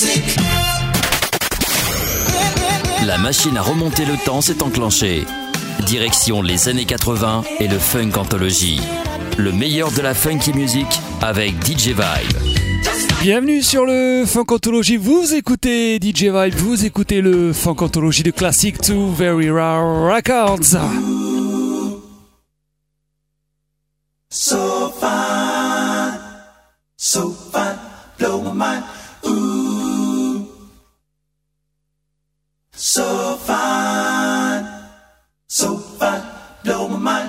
La machine à remonter le temps s'est enclenchée. Direction les années 80 et le Funk Anthology. Le meilleur de la funky music avec DJ Vibe. Bienvenue sur le Funk Anthology. Vous écoutez DJ Vibe, vous écoutez le Funk Anthology de Classic to Very Rare Records. So fine, blow my mind. Ooh, so fine, blow my mind.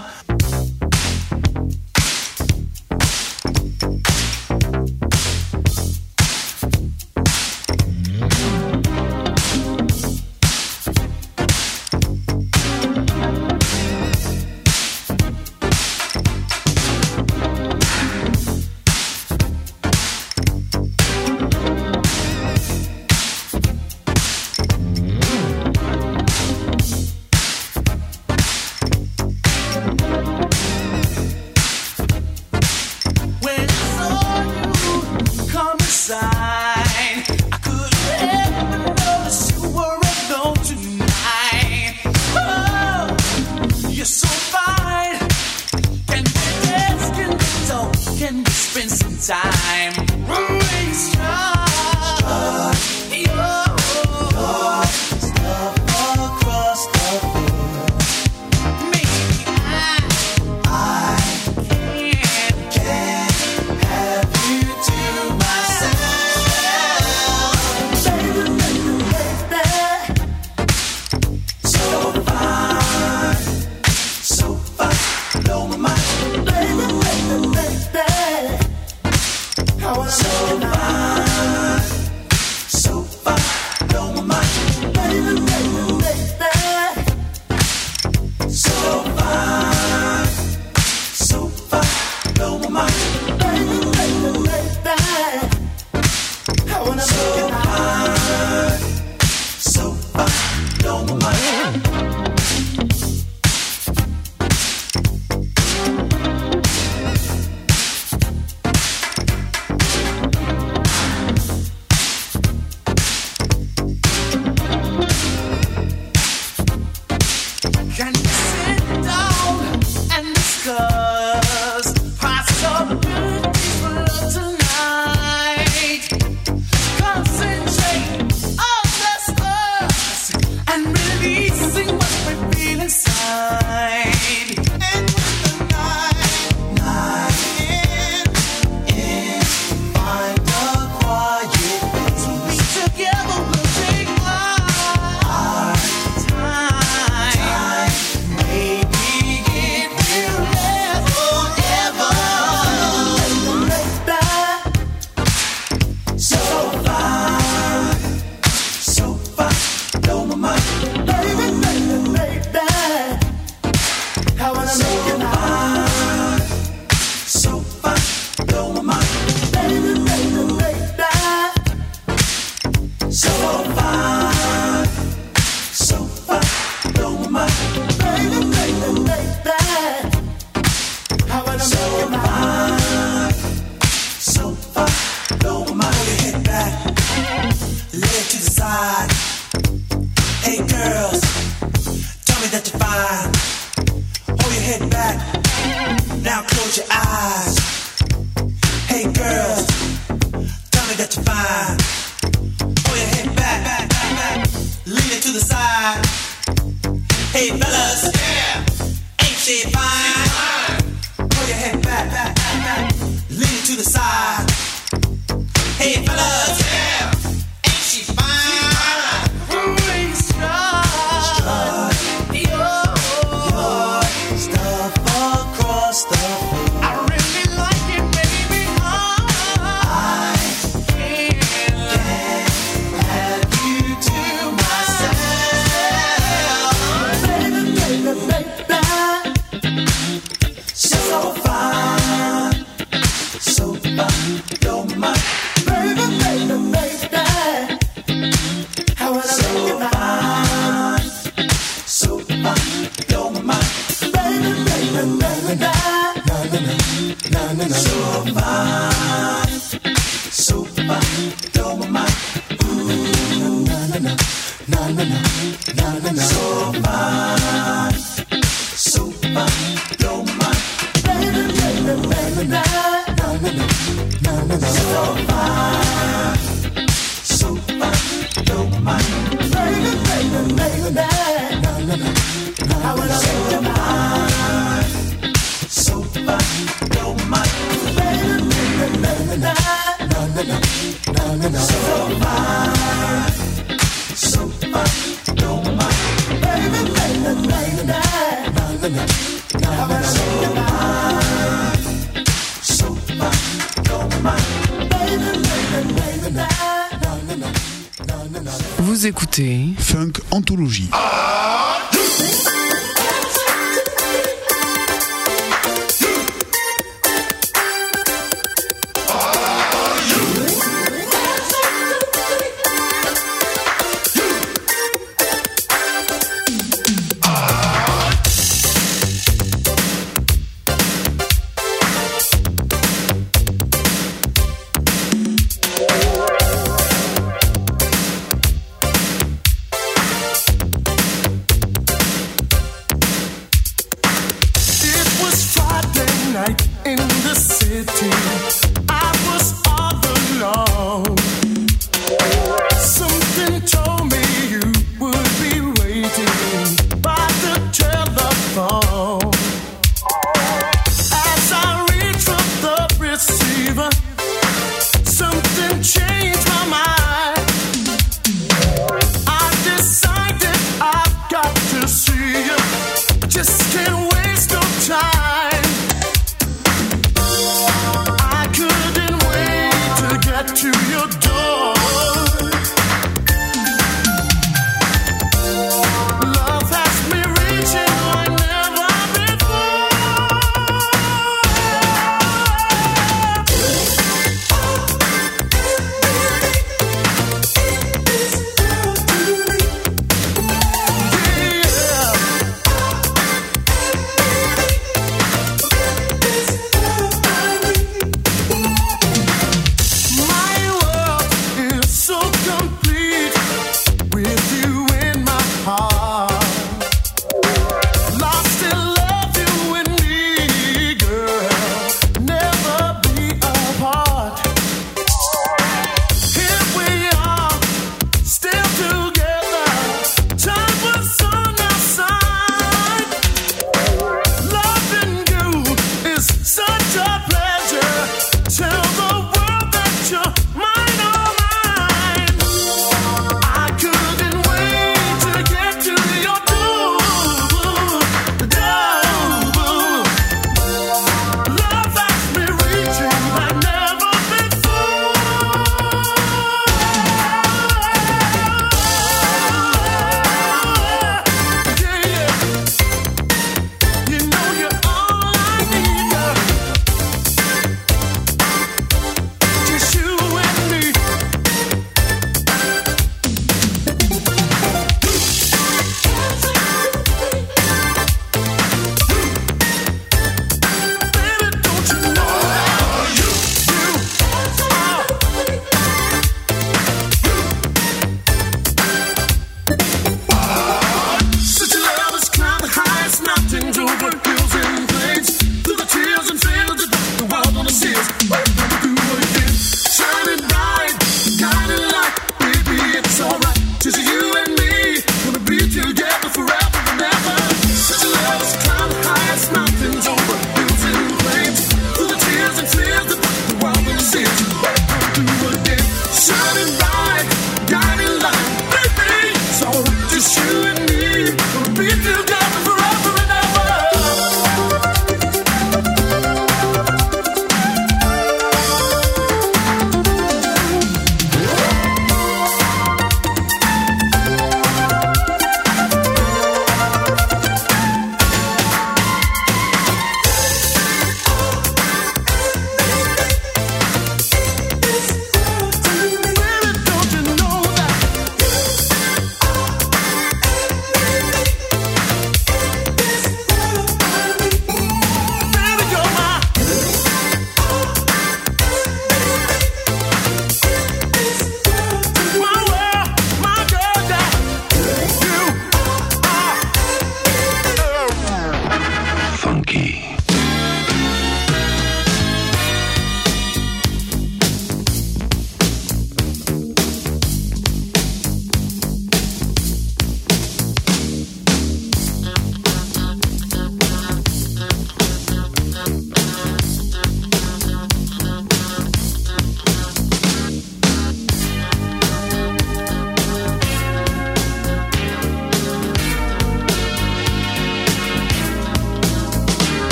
So fine, blow my mind. Baby, baby. Vous écoutez Funk Anthologie.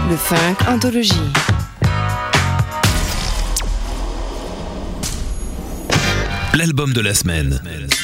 Le Funk Anthologie. L'album de la semaine.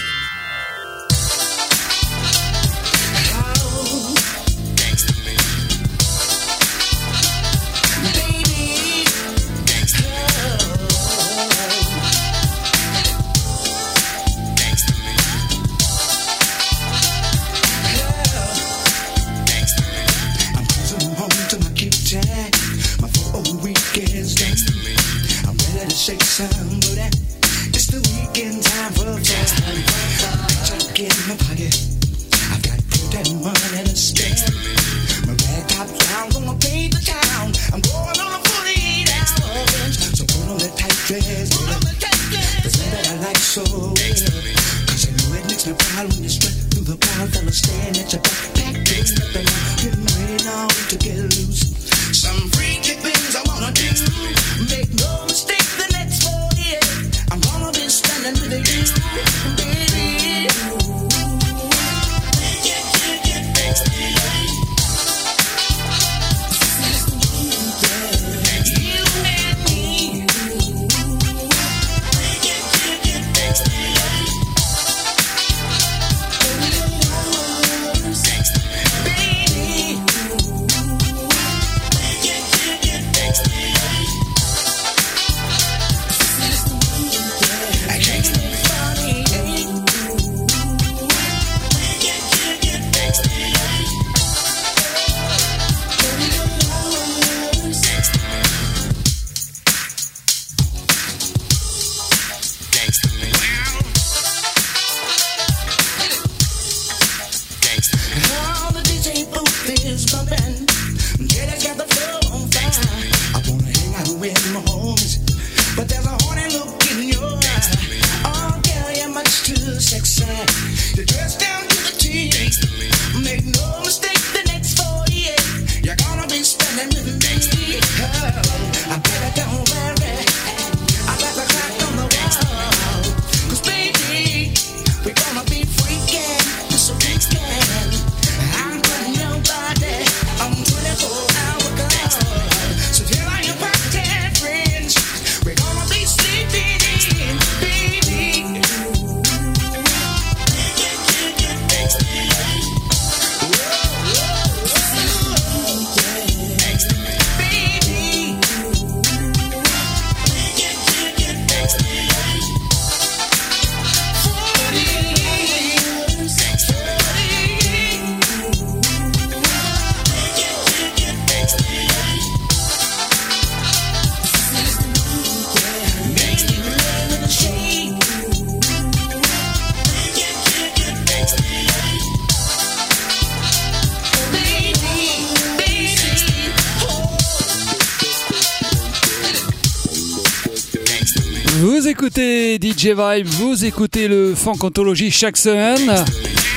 Vous écoutez DJ Vibe, vous écoutez le Funk Anthologie chaque semaine.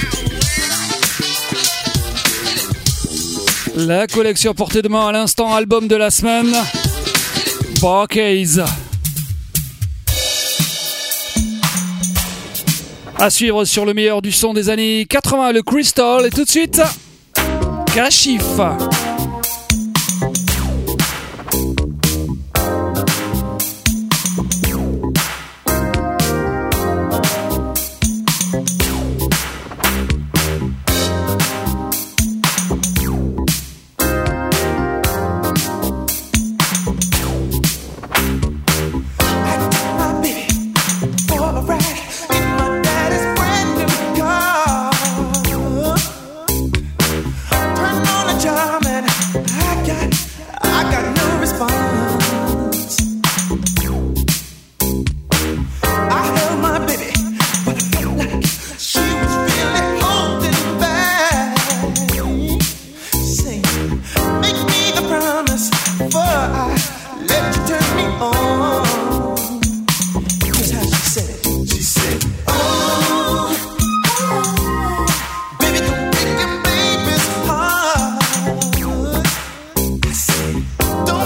La collection portée de main à l'instant, album de la semaine, Barcase. À suivre sur le meilleur du son des années 80, le Crystal, et tout de suite, Kashif. Don't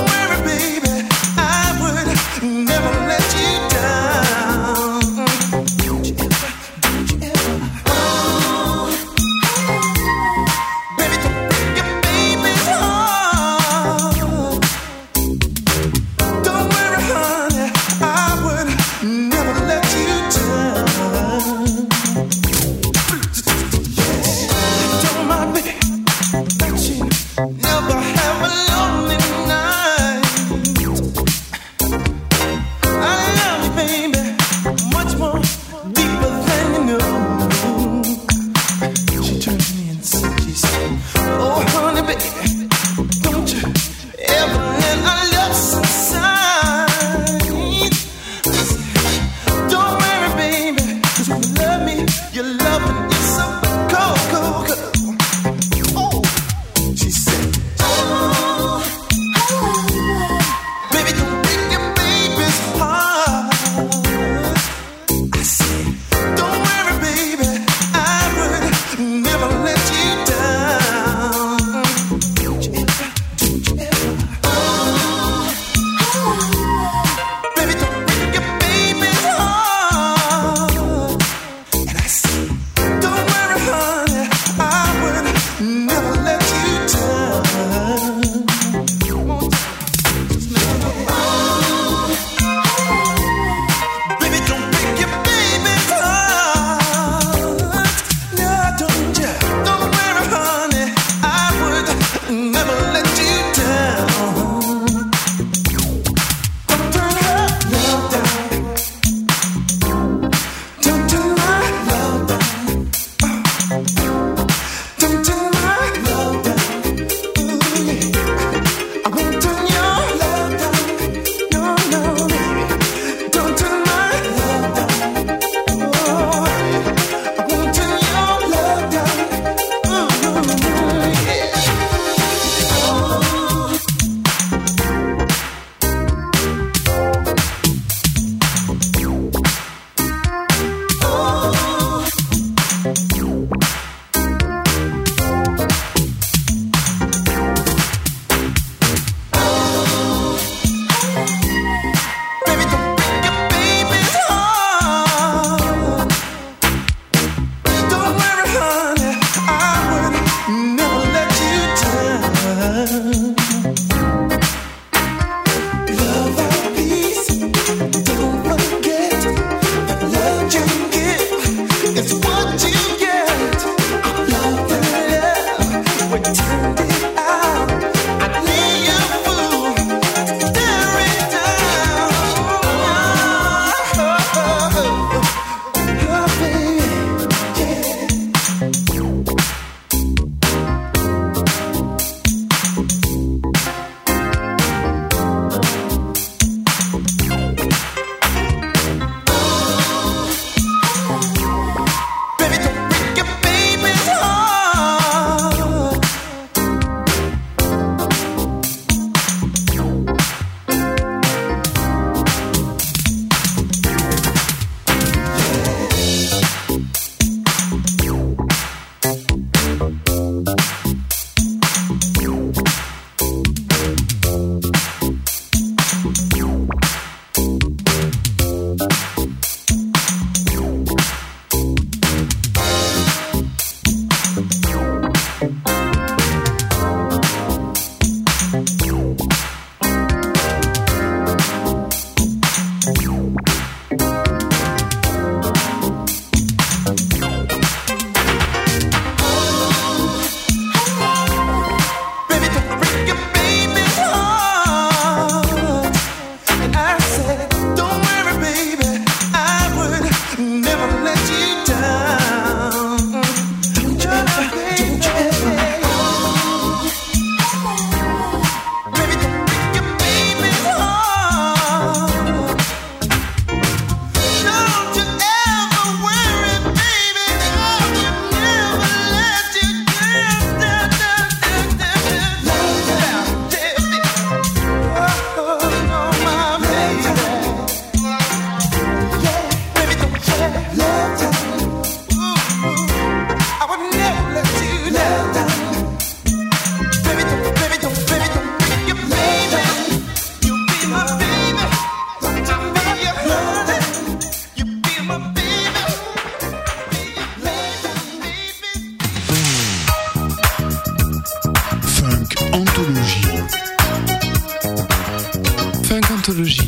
Funkantologie.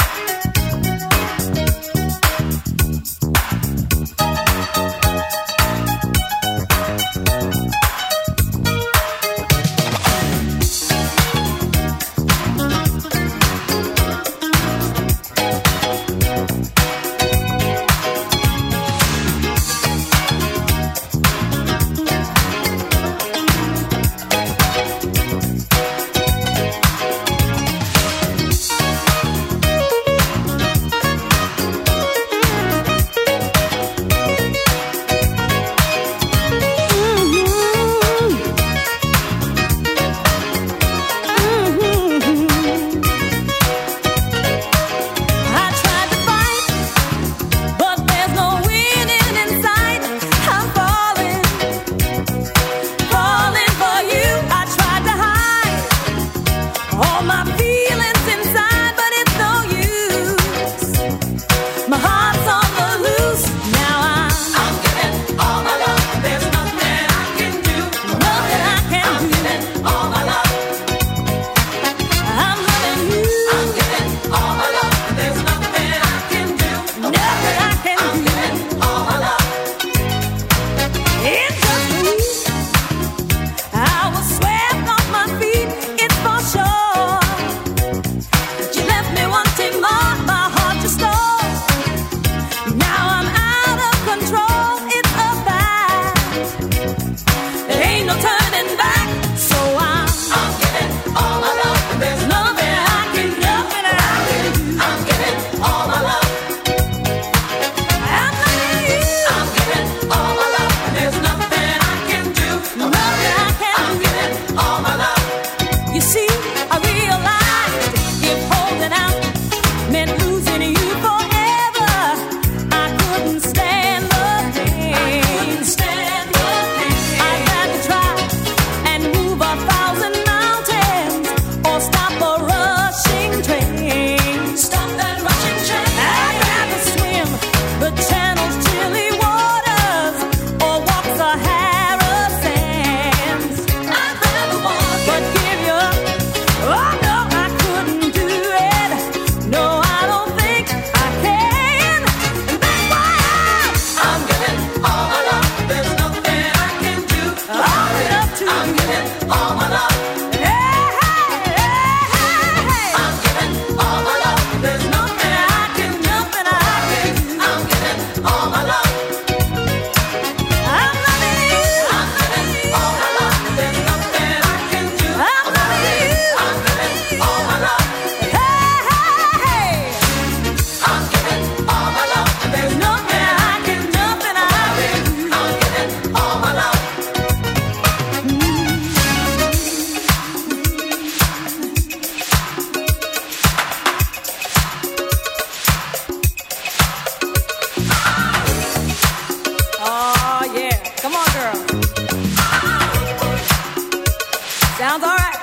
Sounds all right.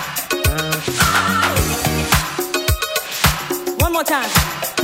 One more time.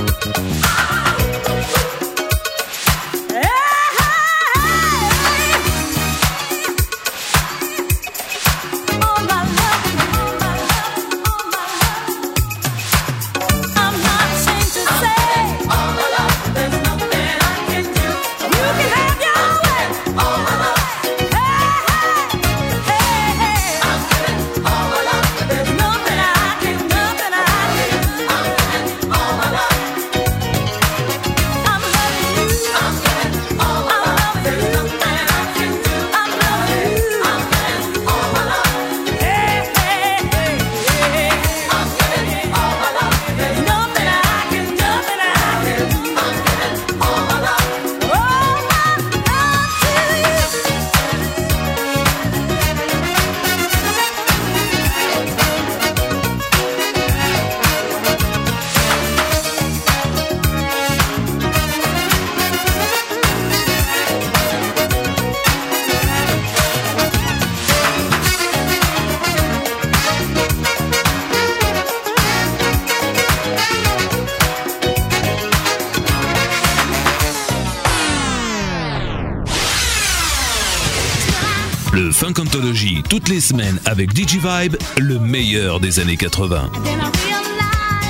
Le Funkantologie toutes les semaines avec DigiVibe, le meilleur des années 80. And then I realized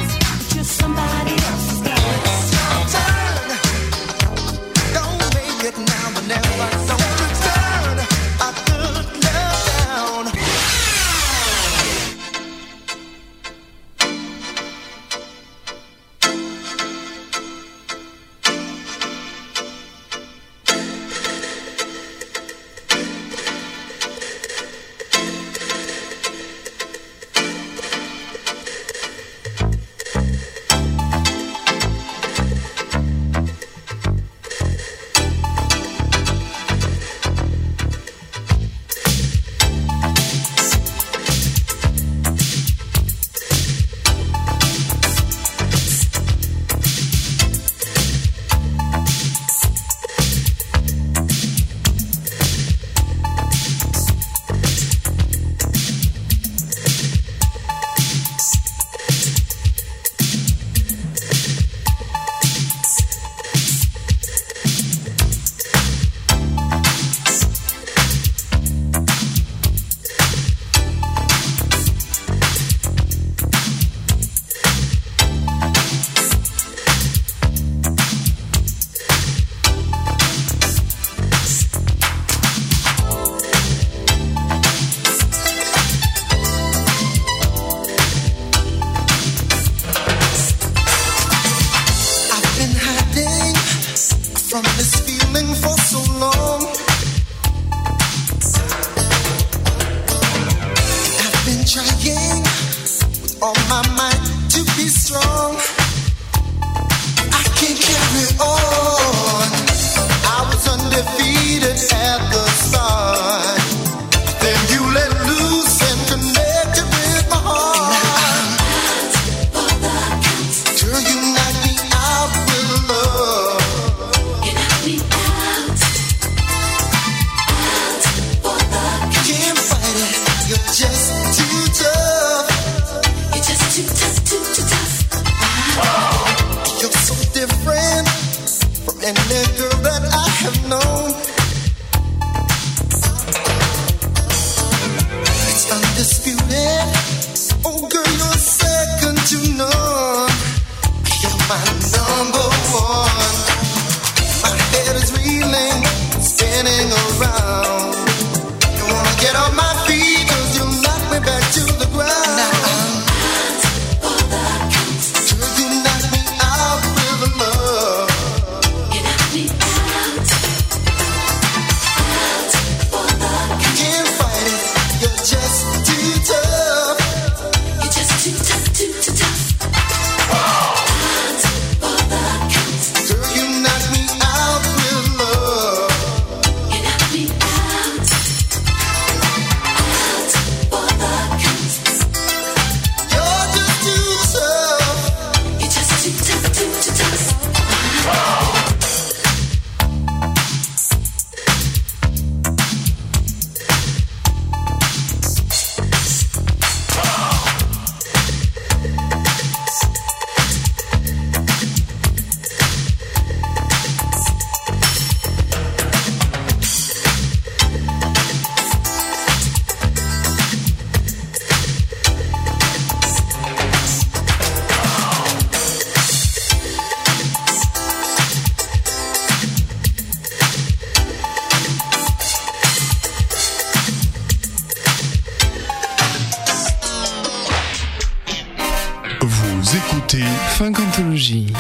on my mind to be strong. I can't carry on. I was undefeated at the start. Then you let loose and connected with my heart. Girl, you knocked me out with love. You knocked me out. Can't fight it. You're just too tough. You're just too tough, too tough. You're so different from any girl that I have known. It's undisputed. Oh, girl, you're second to none. You're my number one. My head is reeling, spinning around. You wanna get on my feet, 'cause you knock me back to the ground. Girl, you knock me out with love. You knock me out. Can't fight it, you're just too tough. You're just too tough, too tough. Girl, you knock me out with love. You knock me out. You're just too tough. You're just too tough, too tough. Vous écoutez Funk Anthology.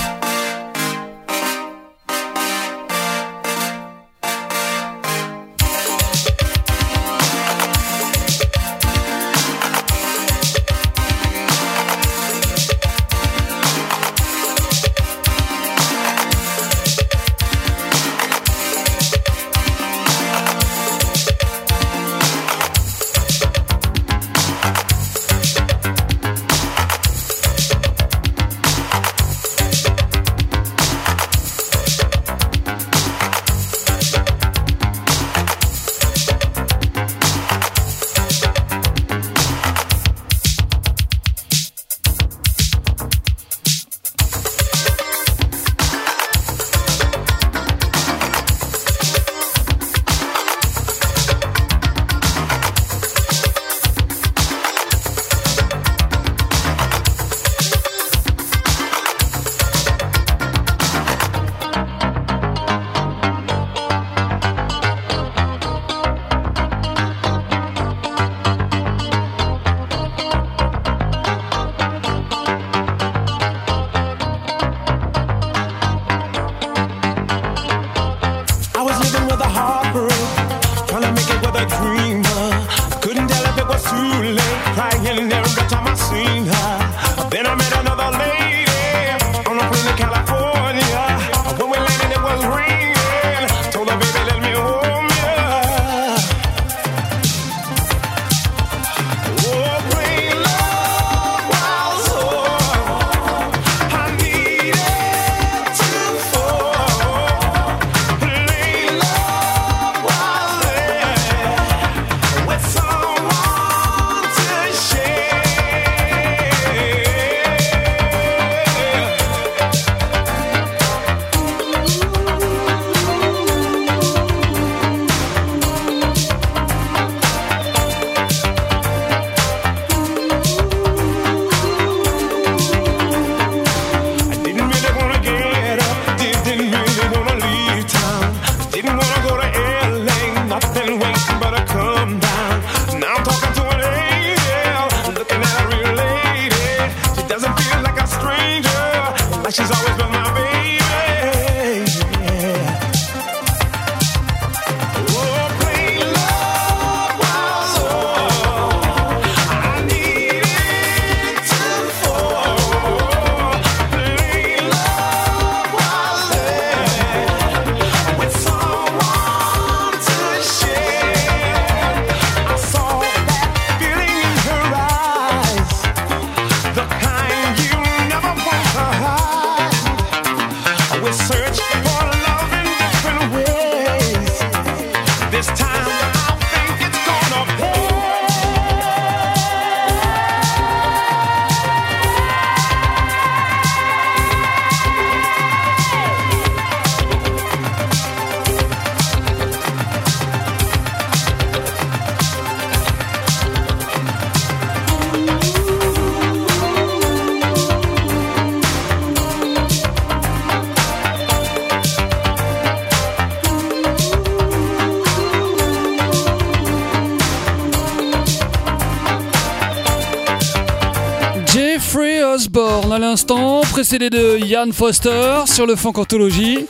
Jeffrey Osborne à l'instant, précédé de Ian Foster sur le Funk Anthology.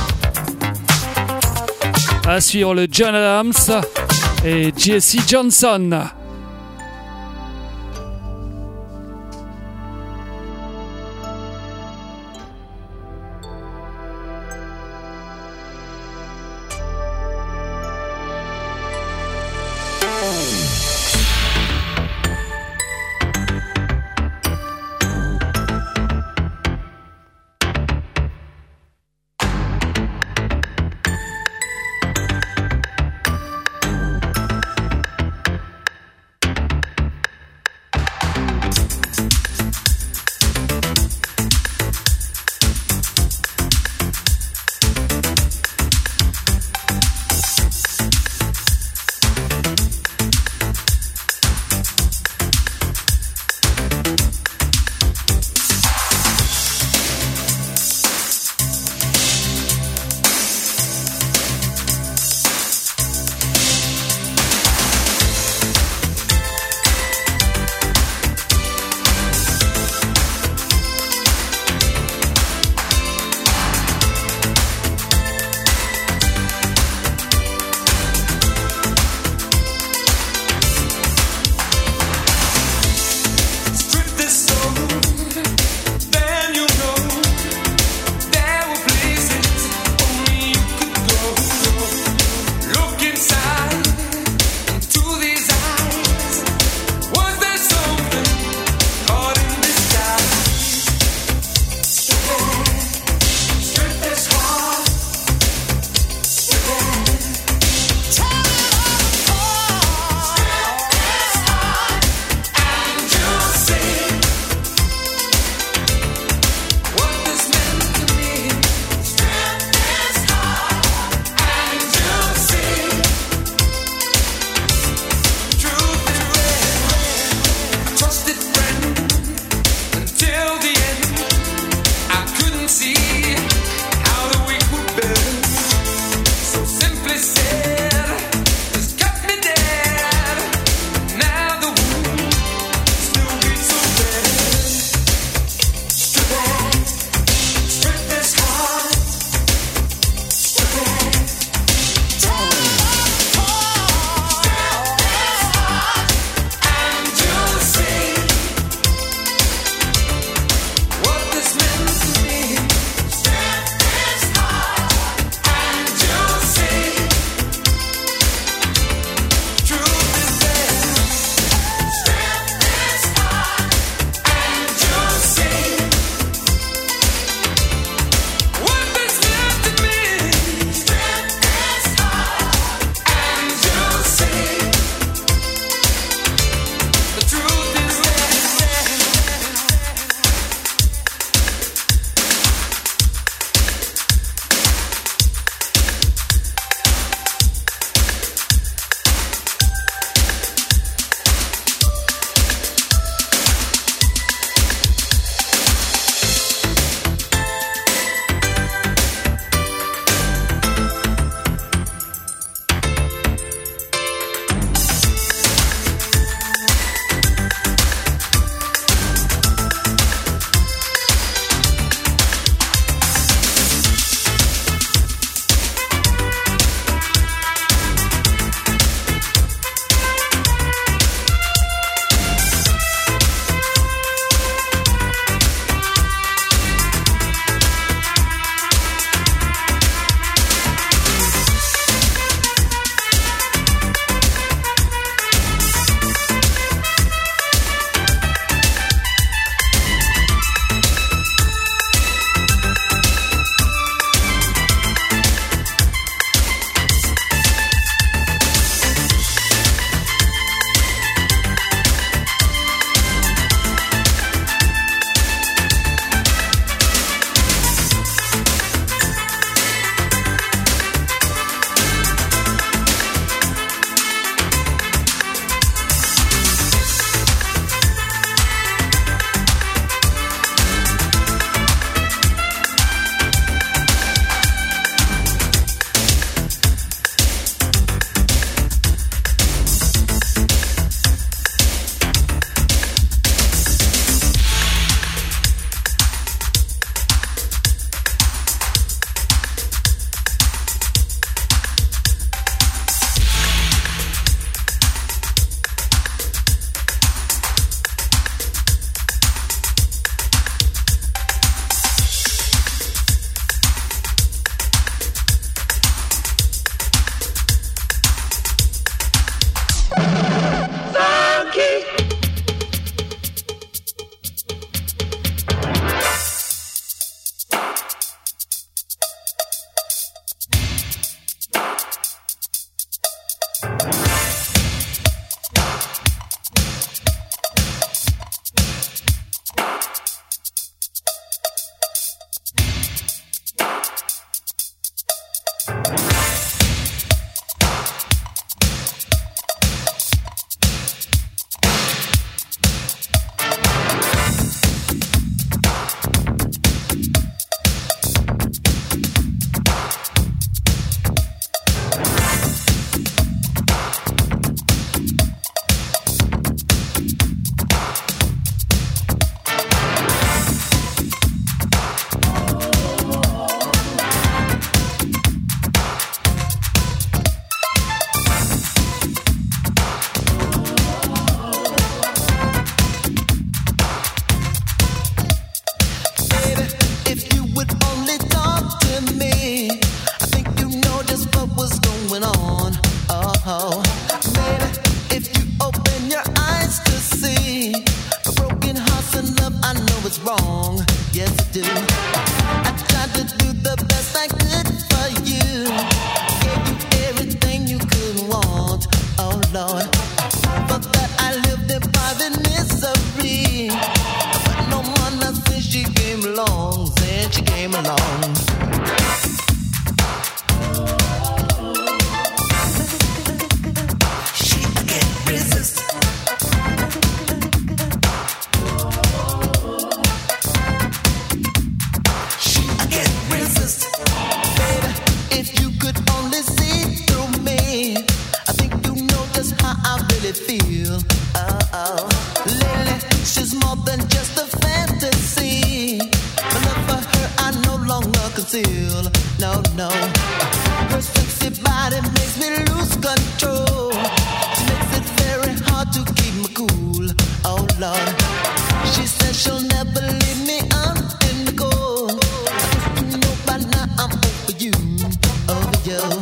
À suivre le John Adams et Jesse Johnson. was wrong. Yes, I do. I tried to do the best I could for you. Gave you everything you could want. Oh Lord, but that I lived in private misery. But no one else since she came along. Since she came along. Feel, lately she's more than just a fantasy. My love for her I no longer conceal. No, no. Her sexy body makes me lose control. She makes it very hard to keep me cool. Oh Lord, she says she'll never leave me in the cold. I guess you know by now I'm over you, over you.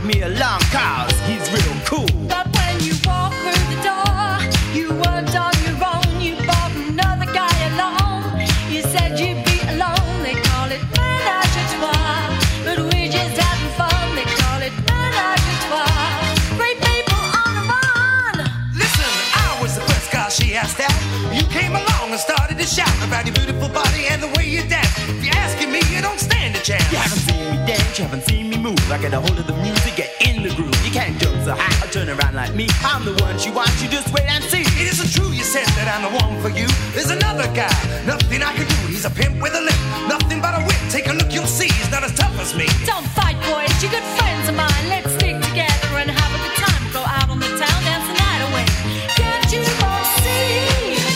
me along, cause he's real cool. But when you walk through the door, you weren't on your own. You brought another guy along. You said you'd be alone. They call it ménage à trois, but we're just having fun. They call it ménage à trois. Great people on the run. Listen, I was the first girl she asked out. You came along and started to shout about your beautiful body and the way you dance. If you're asking me, you don't stand a chance. You haven't seen me dance, you haven't seen me move. I get a hold of the music, get in the groove. You can't jump so high or turn around like me. I'm the one she wants, you just wait and see. It isn't true you said that I'm the one for you. There's another guy, nothing I can do. He's a pimp with a lip, nothing but a whip. Take a look, you'll see, he's not as tough as me. Don't fight, boys, you're good friends of mine. Let's stick together and have a good time. Go out on the town, dance the night away. Can't you both see?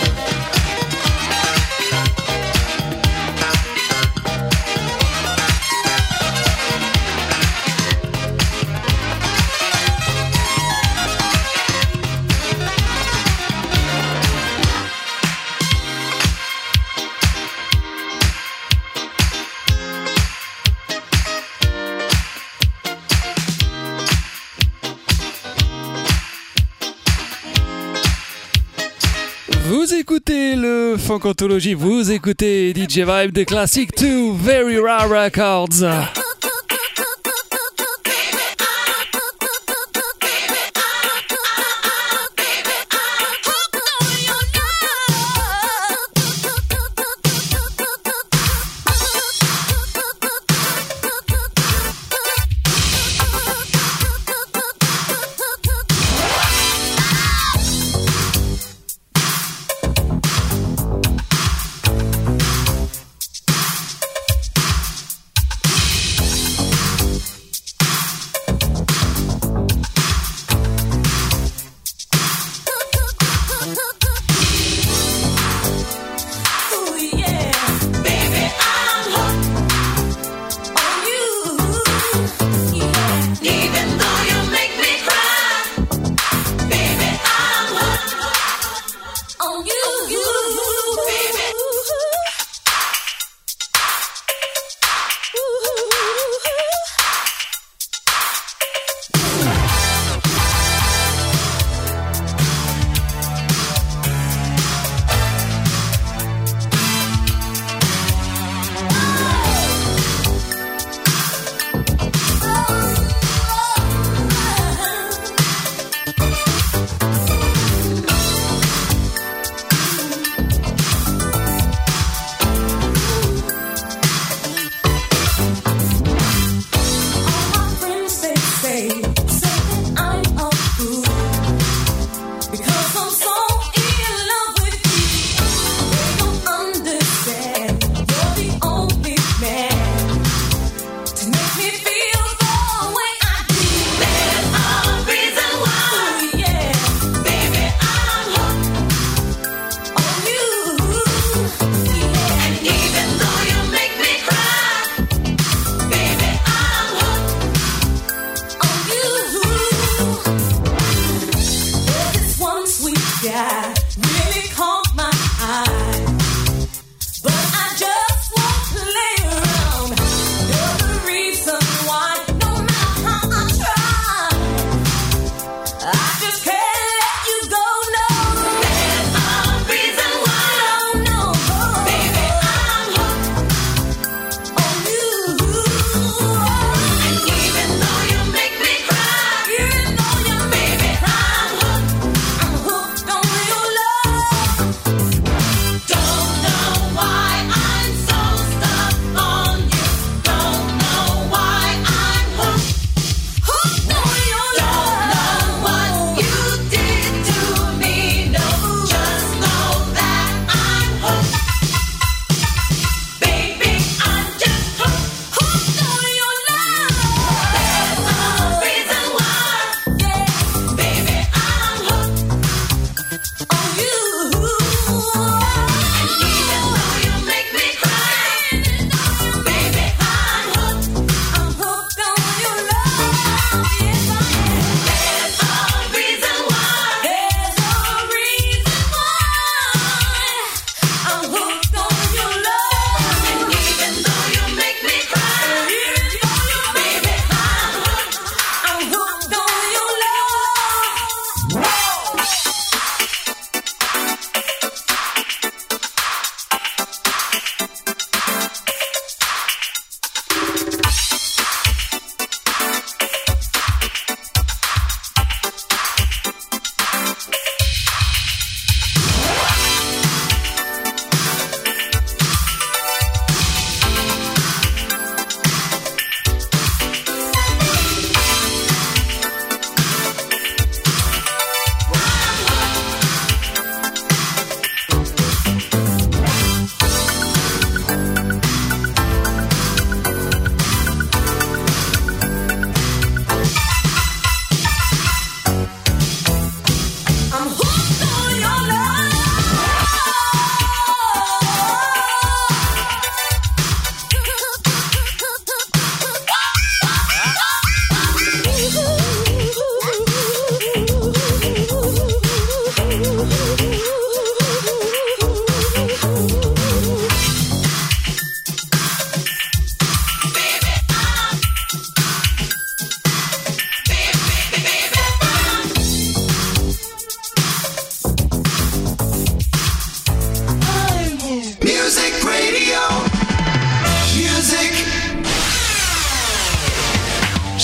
Vous écoutez le Funk Anthology, vous écoutez DJ Vibe de Classic 2 Very Rare Records.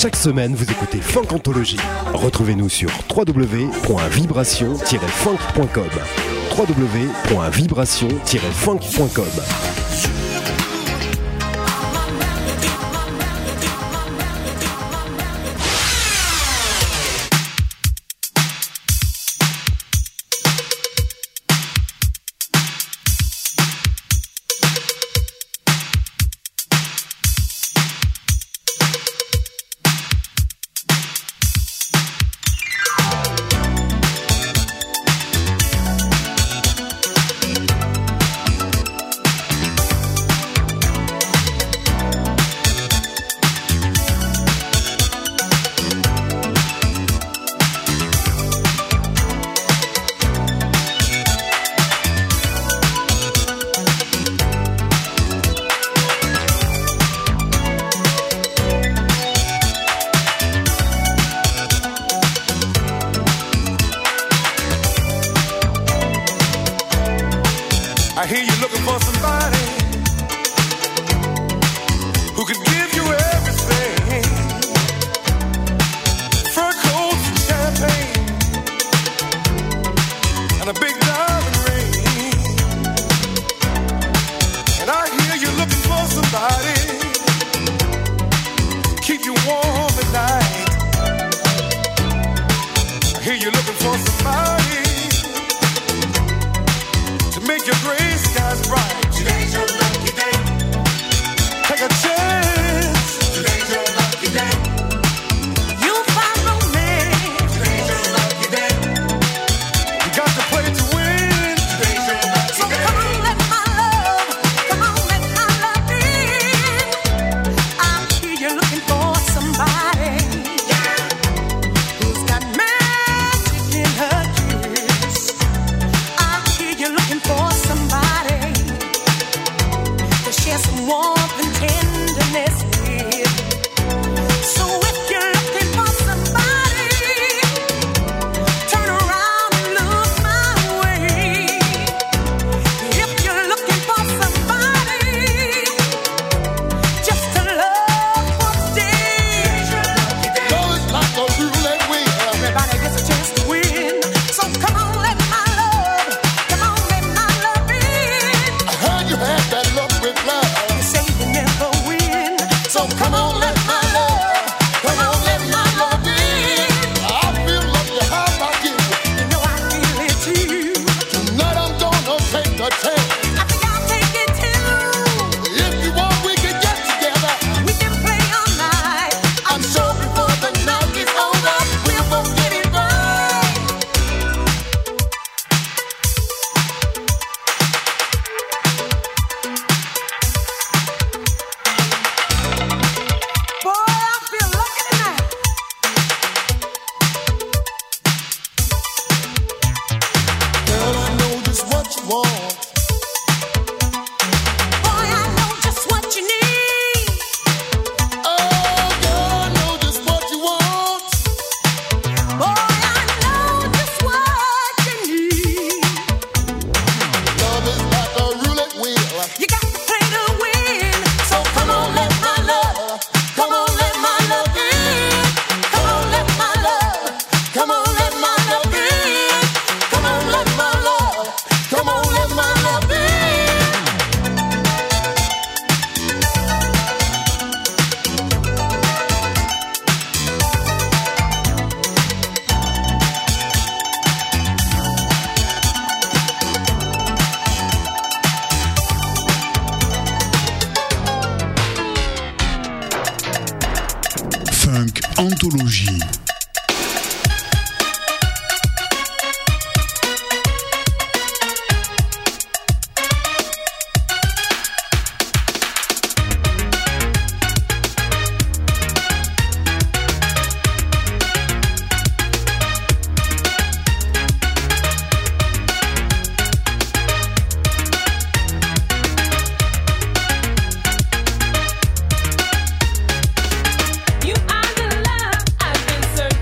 Chaque semaine, vous écoutez Funk Anthology. Retrouvez-nous sur www.vibration-funk.com. www.vibration-funk.com. I hear you looking for somebody who could give you everything. Fur coats and champagne and a big diamond ring. And I hear you looking for somebody to keep you warm at night. I hear you looking for somebody to make your gray skies bright. Today's your lucky day. Take a chance. Today's your lucky day. You'll find romance. Today's your lucky day. You got to play to win. Today's your lucky day. So come on, let my love. Come on, let my love in. I hear you're looking for somebody, yeah, who's got magic in her kiss. I hear you're looking for somebody to share some warmth and tenderness with. So if you're looking for somebody, turn around and look my way. If you're looking for somebody just to love for a day, Love is like a roulette wheel. everybody gets a chance to win. So come on, let my love. Come on, let my love in. I heard you had that luck with love. You say you never win. So come on, let my love. Come on, let my love in. I feel like you have my gift. You know I feel it too. Tonight I'm gonna take a chance. I think I'll take it too. If you want, we can get together. We can play all night. I'm sure before the night is over, we'll both get it right. Boy, I feel lucky tonight. Girl, I know just what you want. Boy, I know just what you need. Oh, girl, I know just what you want. Boy, I know just what you need. Love is like a roulette wheel. You got to play to win. So come on, let my love. Come on, let my love in. Come on, let my love. Come on, let my love in. Come on, let my love. Come on, let my love in. Funk Anthology. You are the love I've been searching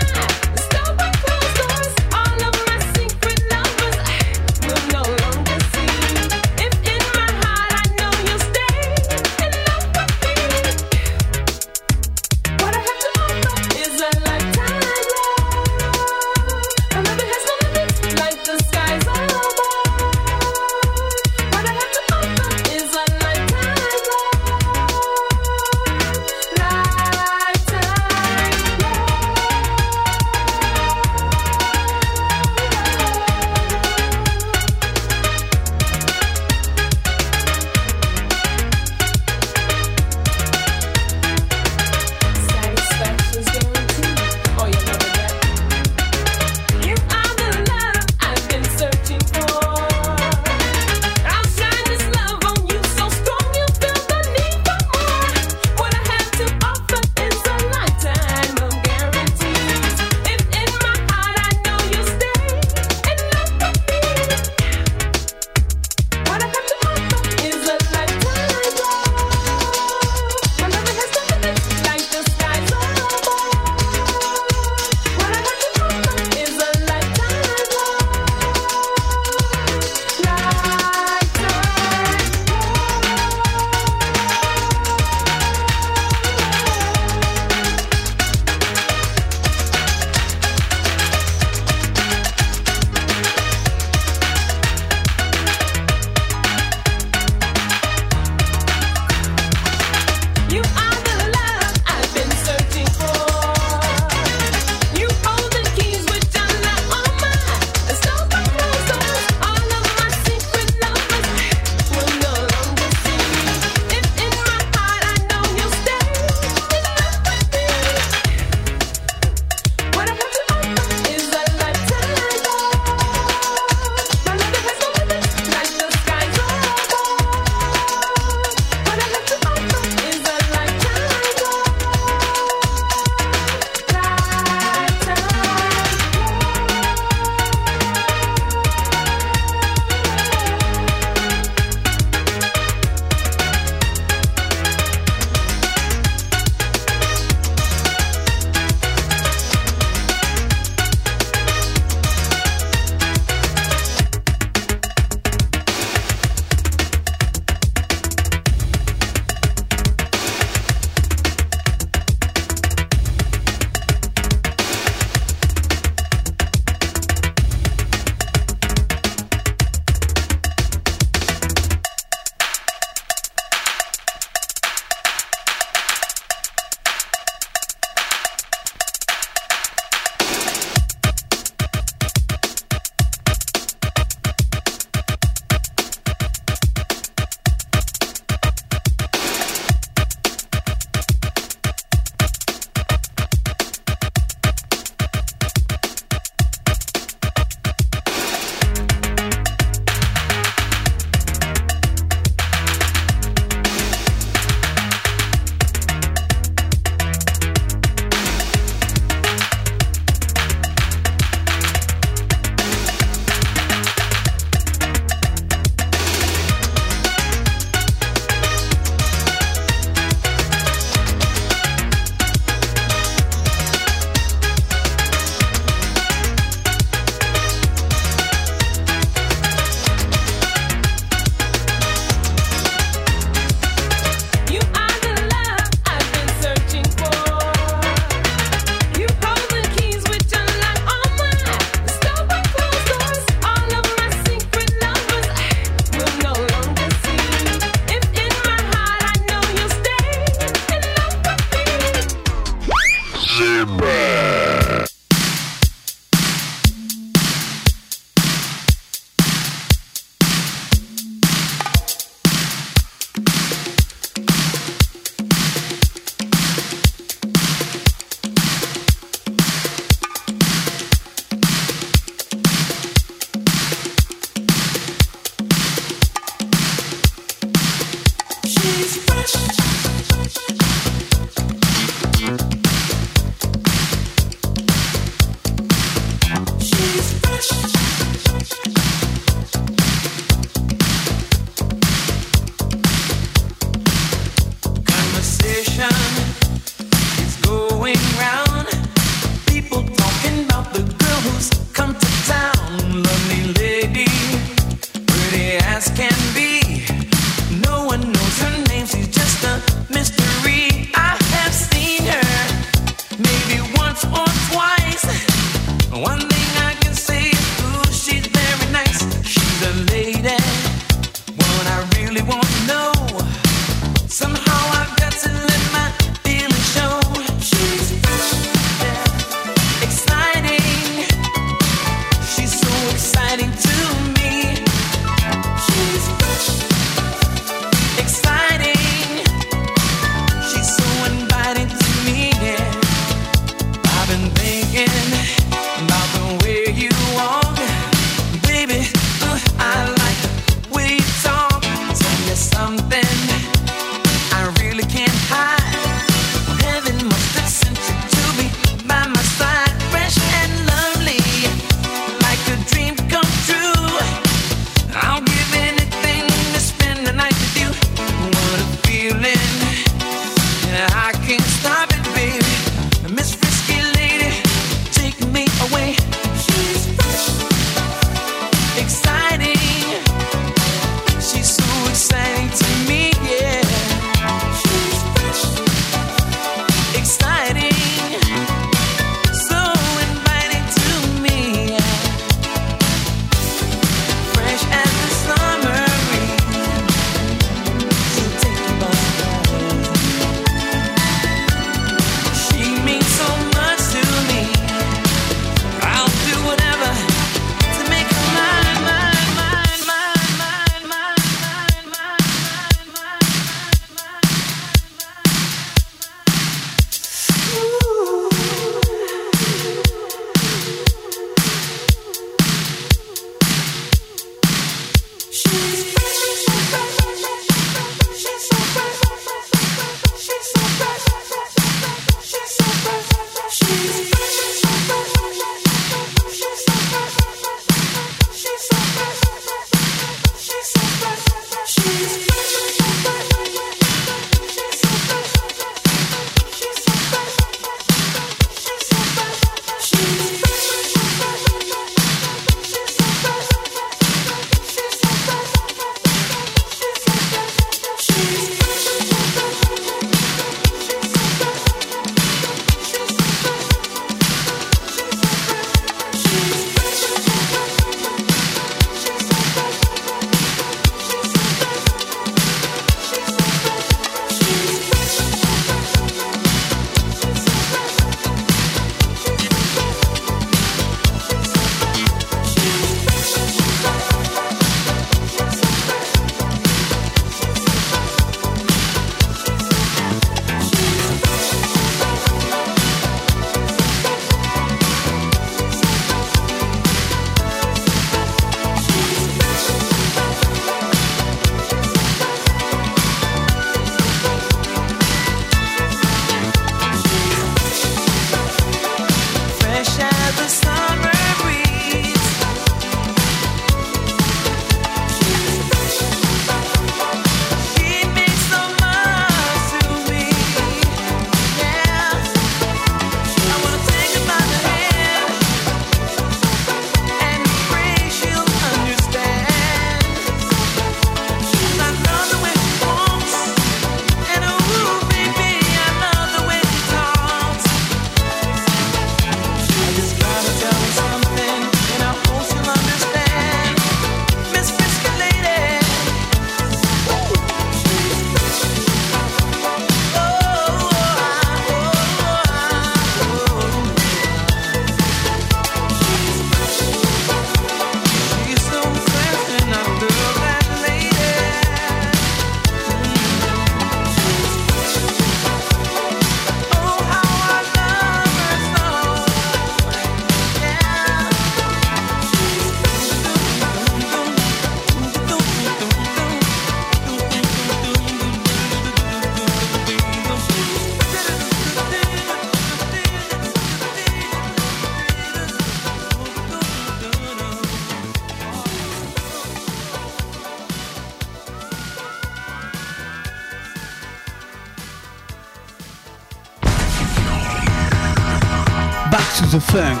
to the funk.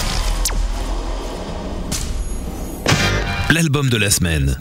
L'album de la semaine.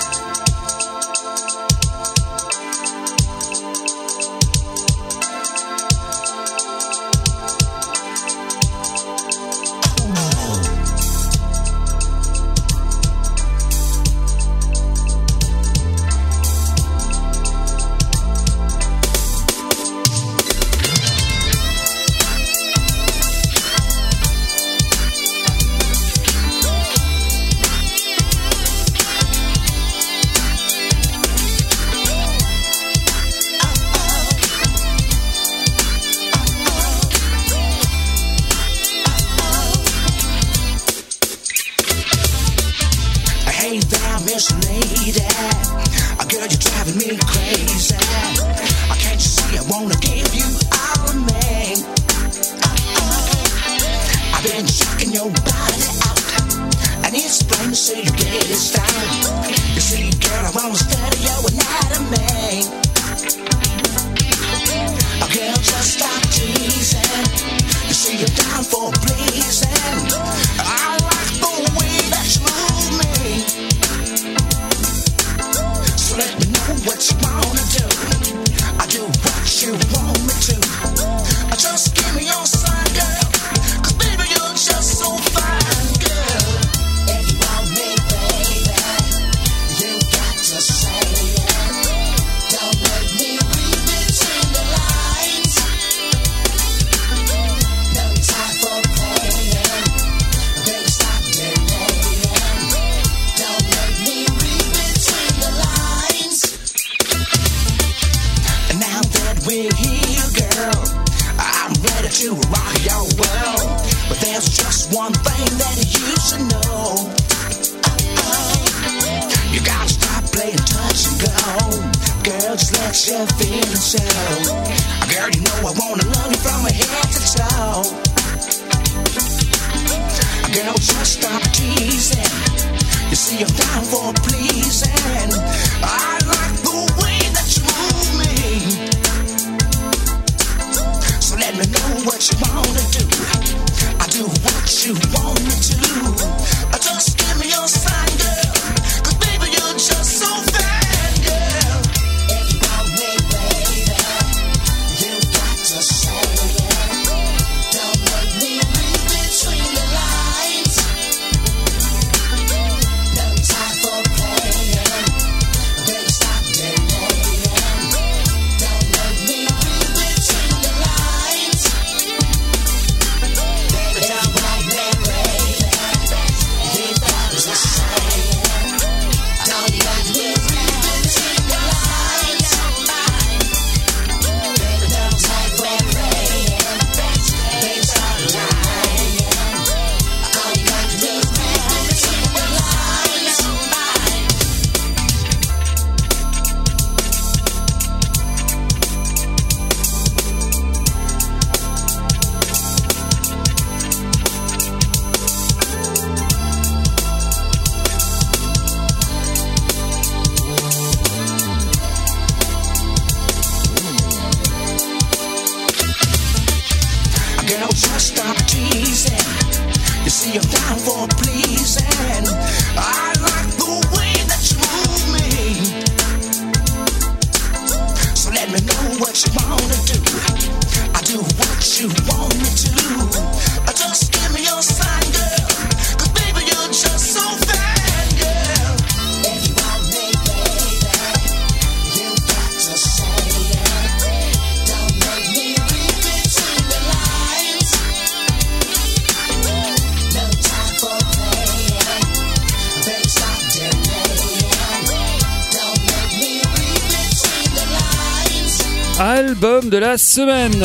Album de la semaine,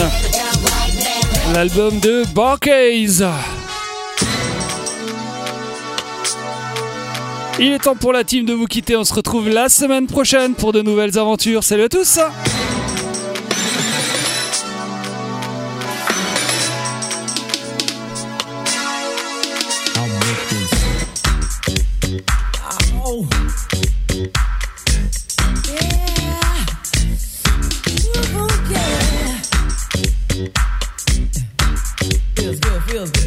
l'album de Barcase. Il est temps pour la team de vous quitter, on se retrouve la semaine prochaine pour de nouvelles aventures. Salut à tous. Feels good.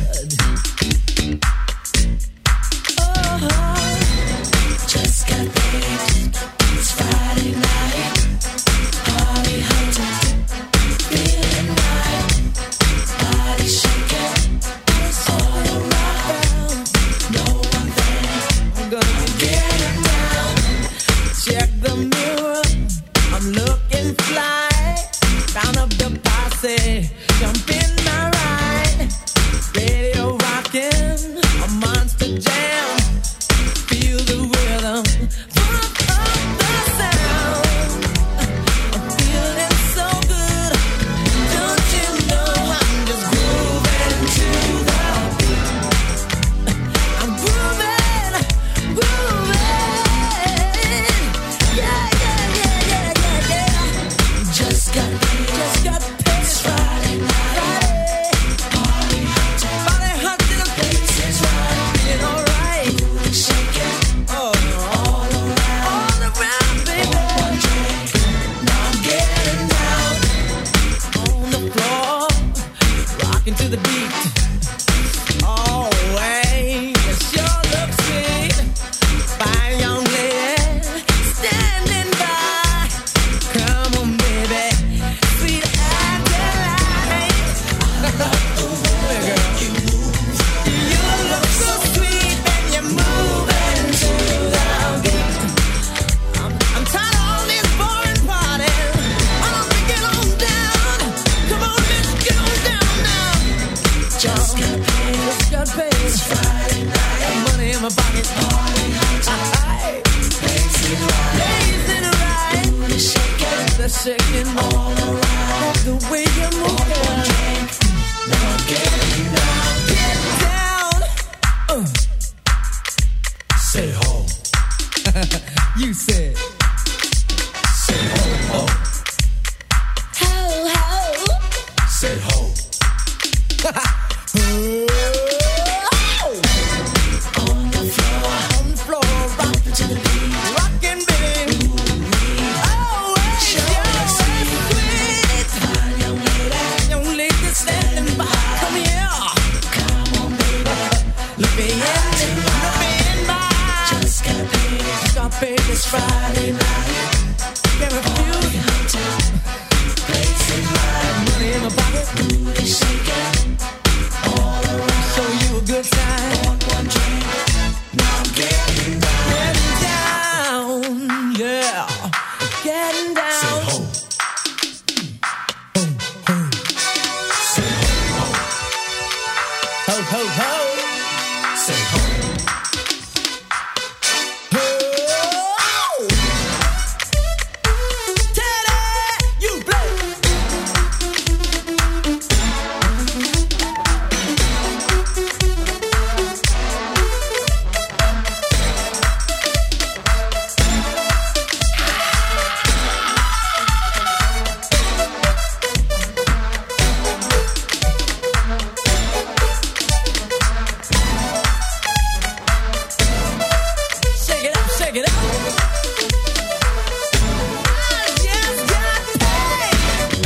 shaking all around. The way you move, girl. Now I'm getting down. Get down. Say ho. You said. Say ho, ho. Ho, ho. Say ho. On the floor, rock to the beat, rockin' baby. Oh, sweet, young lady standing by. Come here, come on, baby. Look me in my eyes. Just got paid. Got paid this Friday night. Get a few place in mind, money in my pocket, booty shaking. Show you a good time. Want one drink. Now I'm getting down. Getting down, yeah. Getting down. Say ho. Ho, ho. Say ho, ho. Ho, ho, ho. Say ho. Ho. Teddy, you play. Shake it up, shake it up. Yes, got paid.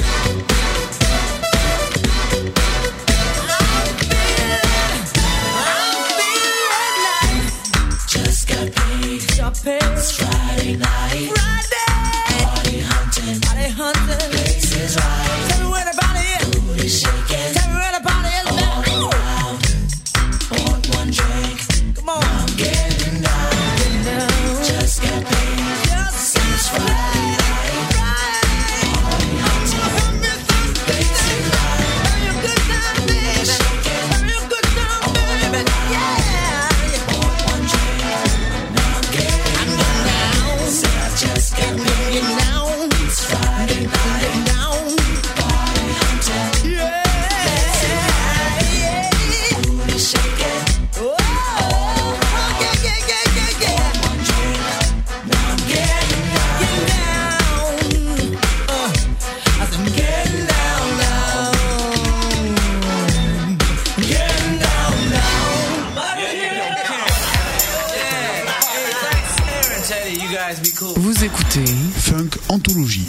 I'm feeling nice. Just got paid. Got paid. It's Friday night. Friday. Party hunting. Party hunting. Place is right. Tell me where the party is. Booty shaking. Tell me where the party is now. All around. Want one drink. Come on. I'm getting down. Getting down. Just got paid. Just it's Friday night. Friday. Party hunting. Place is right. Have a good time, baby. Have a good time, baby. Yeah. Want one drink. Now I'm getting down. Say I just got paid. Down. It's Friday night. Down. Party hunting. Yeah. Booty shaking. Oh, yeah, yeah, yeah, yeah, yeah. One drink. Now I'm getting down. I said I'm getting down now. Getting down now. Teddy, you guys be cool. Vous écoutez Funk Anthologie.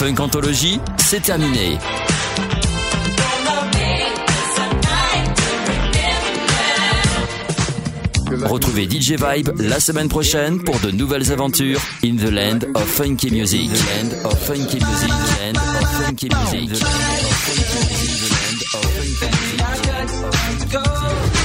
Funk Anthology, c'est terminé. Retrouvez DJ Vibe la semaine prochaine pour de nouvelles aventures in the land of funky music. Land of funky music. Land of funky music. Land of funky music. Land of funky music.